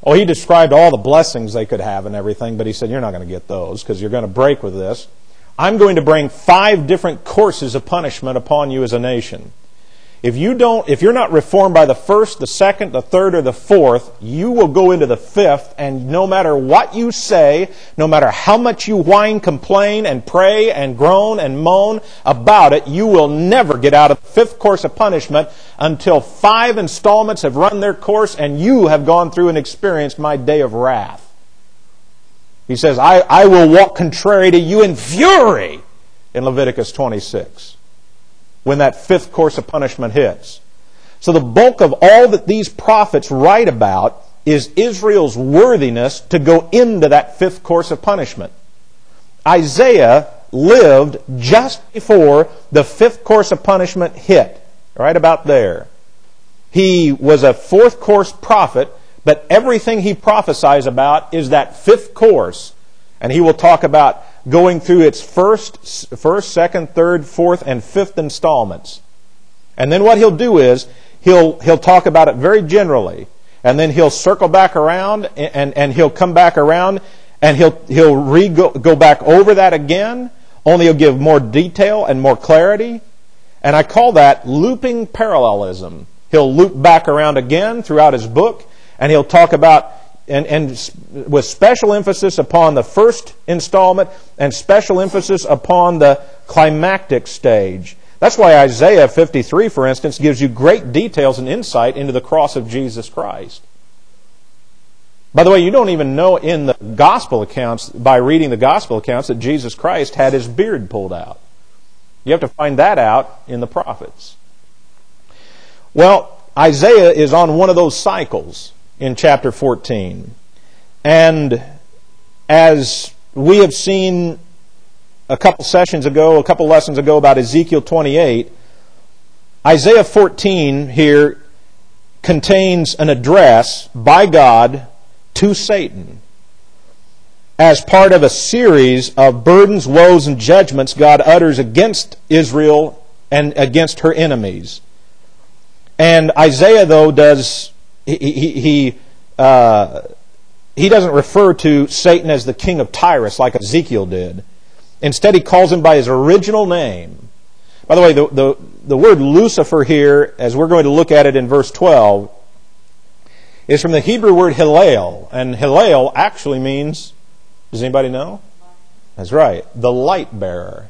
Oh, he described all the blessings they could have and everything, but he said, you're not going to get those because you're going to break with this. I'm going to bring five different courses of punishment upon you as a nation. If you don't, if you're not reformed by the first, the second, the third, or the fourth, you will go into the fifth, and no matter what you say, no matter how much you whine, complain, and pray, and groan, and moan about it, you will never get out of the fifth course of punishment until five installments have run their course and you have gone through and experienced my day of wrath. He says, I, I will walk contrary to you in fury in Leviticus twenty-six. When that fifth course of punishment hits. So the bulk of all that these prophets write about is Israel's worthiness to go into that fifth course of punishment. Isaiah lived just before the fifth course of punishment hit, right about there. He was a fourth course prophet, but everything he prophesies about is that fifth course. And he will talk about going through its first, first, second, third, fourth, and fifth installments. And then what he'll do is, he'll he'll talk about it very generally. And then he'll circle back around, and, and he'll come back around, and he'll he'll re go, go back over that again, only he'll give more detail and more clarity. And I call that looping parallelism. He'll loop back around again throughout his book, and he'll talk about And, and with special emphasis upon the first installment and special emphasis upon the climactic stage. That's why Isaiah fifty-three, for instance, gives you great details and insight into the cross of Jesus Christ. By the way, you don't even know in the gospel accounts, by reading the gospel accounts, that Jesus Christ had his beard pulled out. You have to find that out in the prophets. Well, Isaiah is on one of those cycles in chapter fourteen. And as we have seen a couple sessions ago, a couple lessons ago about Ezekiel twenty-eight, Isaiah fourteen here contains an address by God to Satan as part of a series of burdens, woes, and judgments God utters against Israel and against her enemies. And Isaiah, though, does He he he, uh, he doesn't refer to Satan as the king of Tyrus like Ezekiel did. Instead, he calls him by his original name. By the way, the, the, the word Lucifer here, as we're going to look at it in verse twelve, is from the Hebrew word Hillel. And Hillel actually means, does anybody know? That's right, the light bearer.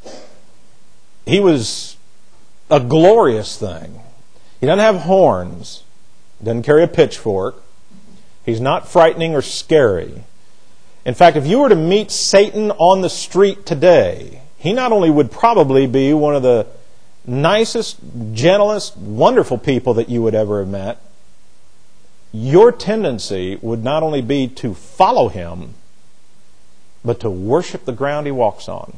He was a glorious thing. He doesn't have horns. Doesn't carry a pitchfork. He's not frightening or scary. In fact, if you were to meet Satan on the street today, he not only would probably be one of the nicest, gentlest, wonderful people that you would ever have met, your tendency would not only be to follow him, but to worship the ground he walks on.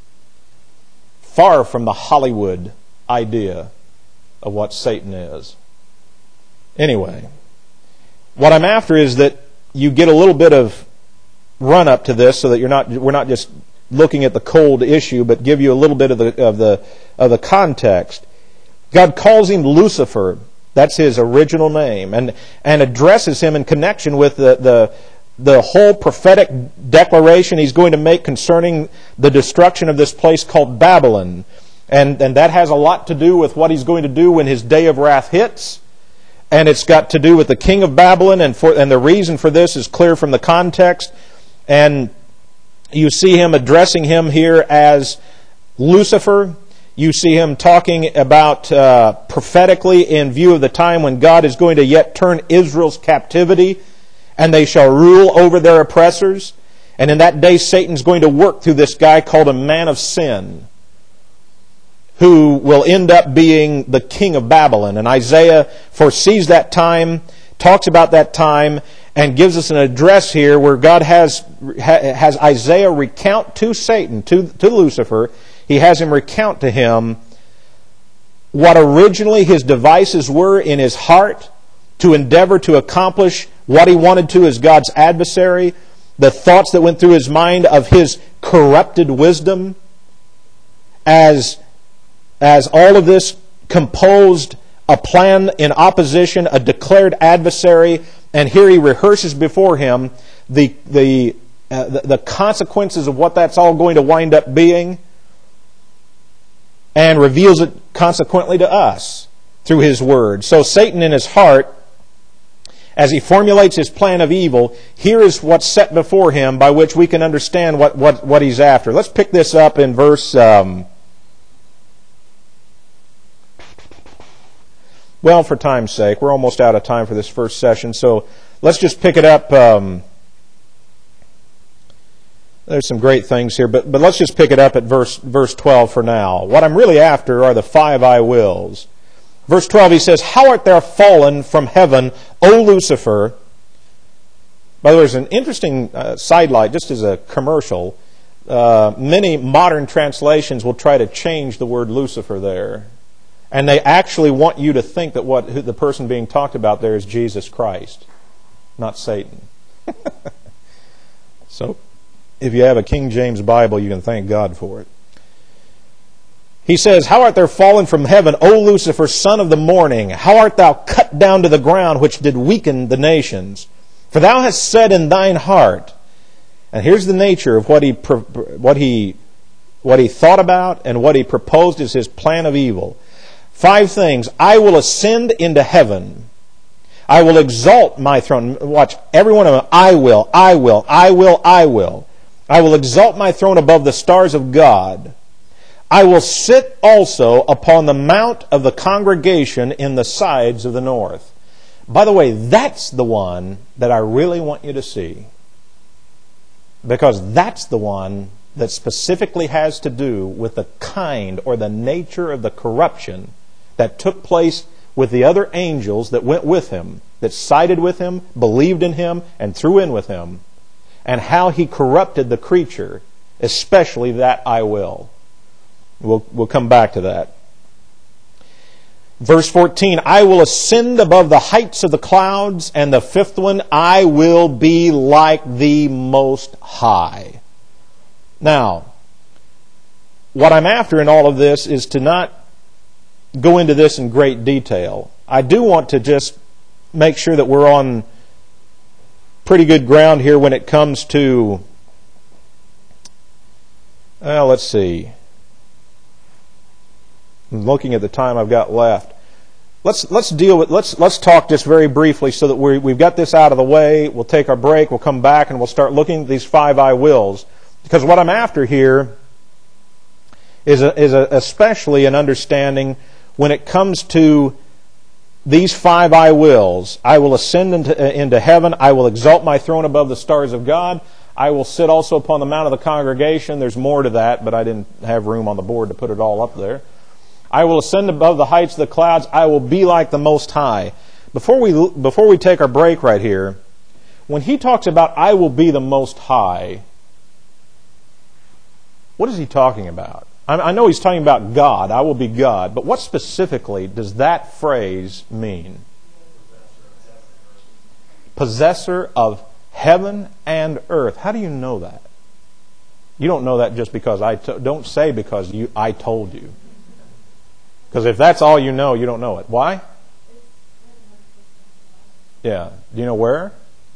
Far from the Hollywood idea of what Satan is. Anyway, what I'm after is that you get a little bit of run up to this, so that you're not we're not just looking at the cold issue, but give you a little bit of the of the of the context. God calls him Lucifer. That's his original name, and and addresses him in connection with the the the whole prophetic declaration he's going to make concerning the destruction of this place called Babylon. And and that has a lot to do with what he's going to do when his day of wrath hits. And it's got to do with the king of Babylon, and for and the reason for this is clear from the context. And you see him addressing him here as Lucifer. You see him talking about uh, prophetically in view of the time when God is going to yet turn Israel's captivity, and they shall rule over their oppressors. And in that day, Satan's going to work through this guy called a man of sin, who will end up being the king of Babylon. And Isaiah foresees that time, talks about that time, and gives us an address here where God has has Isaiah recount to Satan, to, to Lucifer, he has him recount to him what originally his devices were in his heart to endeavor to accomplish what he wanted to as God's adversary, the thoughts that went through his mind of his corrupted wisdom, as As all of this composed a plan in opposition, a declared adversary, And here he rehearses before him the, the, uh, the, the consequences of what that's all going to wind up being, and reveals it consequently to us through his word. So Satan in his heart, as he formulates his plan of evil, here is what's set before him by which we can understand what, what, what he's after. Let's pick this up in verse... Um, well, for time's sake, we're almost out of time for this first session, so let's just pick it up... Um, There's some great things here, but, but let's just pick it up at verse, verse twelve for now. What I'm really after are the five I wills. Verse twelve, he says, "How art thou fallen from heaven, O Lucifer?" By the way, there's an interesting uh, sidelight, just as a commercial. Uh, many modern translations will try to change the word Lucifer there. And they actually want you to think that what who, the person being talked about there is Jesus Christ, not Satan. So... if you have a King James Bible, you can thank God for it. He says, "How art thou fallen from heaven, O Lucifer, son of the morning? How art thou cut down to the ground, which did weaken the nations? For thou hast said in thine heart," and here's the nature of what he what he what he thought about and what he proposed as his plan of evil. Five things: "I will ascend into heaven. I will exalt my throne." Watch, every one of them. I will, I will, I will, I will. "I will exalt my throne above the stars of God. I will sit also upon the mount of the congregation in the sides of the north." By the way, that's the one that I really want you to see. Because that's the one that specifically has to do with the kind or the nature of the corruption that took place with the other angels that went with him, that sided with him, believed in him, and threw in with him. And how he corrupted the creature, especially that I will. We'll, we'll come back to that. Verse fourteen, "I will ascend above the heights of the clouds." And the fifth one, "I will be like the Most High." Now, what I'm after in all of this is to not go into this in great detail. I do want to just make sure that we're on pretty good ground here when it comes to, well, let's see. I'm looking at the time I've got left. Let's let's deal with let's let's talk just very briefly so that we we've got this out of the way. We'll take our break. We'll come back and we'll start looking at these five I wills, because what I'm after here is a, is a, especially an understanding when it comes to these five I wills. I will ascend into, uh, into heaven. I will exalt my throne above the stars of God. I will sit also upon the mount of the congregation. There's more to that, but I didn't have room on the board to put it all up there. I will ascend above the heights of the clouds. I will be like the Most High. Before we, before we take our break right here, when he talks about I will be the Most High, what is he talking about? I know he's talking about God. I will be God. But what specifically does that phrase mean? Possessor of heaven and earth. How do you know that? You don't know that just because I to- don't say because you I told you. Because if that's all you know, you don't know it. Why? Yeah. Do you know where?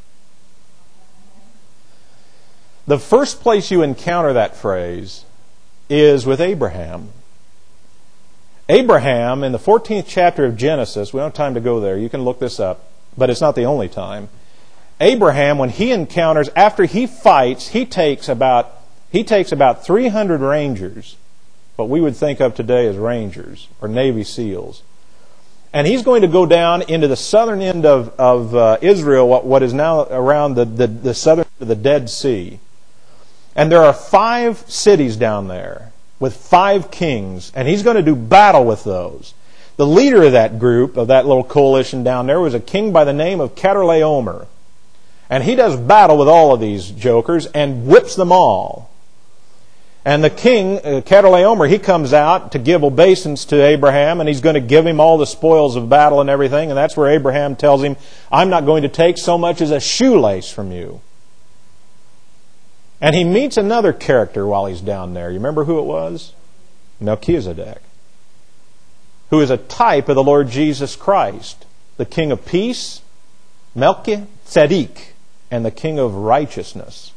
The first place you encounter that phrase is with Abraham. Abraham, in the fourteenth chapter of Genesis, we don't have time to go there, you can look this up, but it's not the only time. Abraham, when he encounters, after he fights, he takes about he takes about three hundred rangers, what we would think of today as rangers, or Navy SEALs. And he's going to go down into the southern end of, of uh, Israel, what, what is now around the, the, the southern of the Dead Sea. And there are five cities down there with five kings, and he's going to do battle with those. The leader of that group, of that little coalition down there, was a king by the name of Chedorlaomer. And he does battle with all of these jokers and whips them all. And the king, uh, Chedorlaomer, he comes out to give obeisance to Abraham, and he's going to give him all the spoils of battle and everything. And that's where Abraham tells him, I'm not going to take so much as a shoelace from you. And he meets another character while he's down there. You remember who it was? Melchizedek, who is a type of the Lord Jesus Christ, the King of Peace, Melchizedek, and the king of righteousness.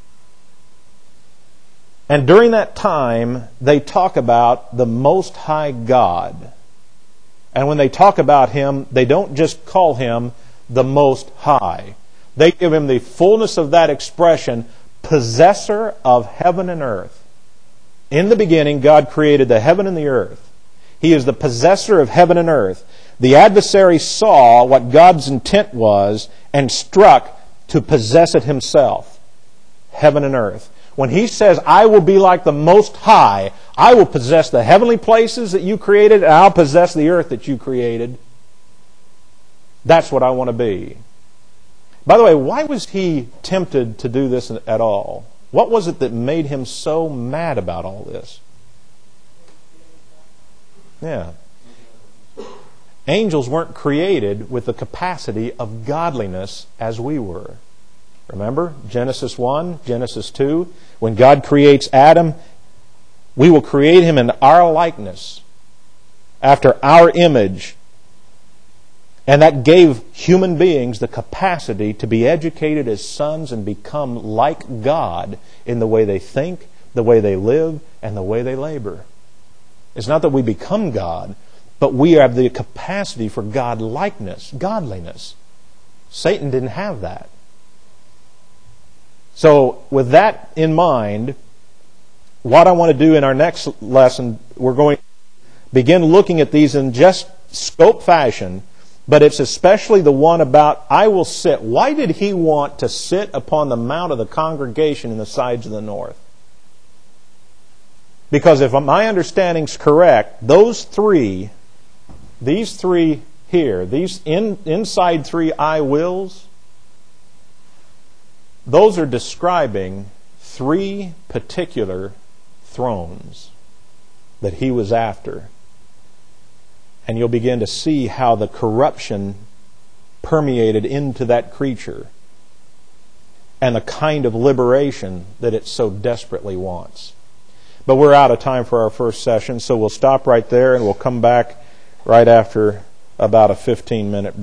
And during that time, they talk about the Most High God. And when they talk about Him, they don't just call Him the Most High. They give Him the fullness of that expression, possessor of heaven and earth. In the beginning, God created the heaven and the earth. He is the possessor of heaven and earth. The adversary saw what God's intent was and struck to possess it himself, heaven and earth. When He says, I will be like the Most High, I will possess the heavenly places that you created, and I'll possess the earth that you created. That's what I want to be. By the way, why was He tempted to do this at all? What was it that made Him so mad about all this? Yeah. Angels weren't created with the capacity of godliness as we were. Remember, Genesis one, Genesis two, when God creates Adam, we will create him in our likeness, after our image. And that gave human beings the capacity to be educated as sons and become like God in the way they think, the way they live, and the way they labor. It's not that we become God, but we have the capacity for God-likeness, godliness. Satan didn't have that. So, with that in mind, what I want to do in our next lesson, we're going to begin looking at these in just scope fashion, but it's especially the one about, I will sit. Why did He want to sit upon the mount of the congregation in the sides of the north? Because if my understanding's correct, those three, these three here, these in, inside three I wills, those are describing three particular thrones that He was after. And you'll begin to see how the corruption permeated into that creature and the kind of liberation that it so desperately wants. But we're out of time for our first session, so we'll stop right there and we'll come back right after about a fifteen minute break.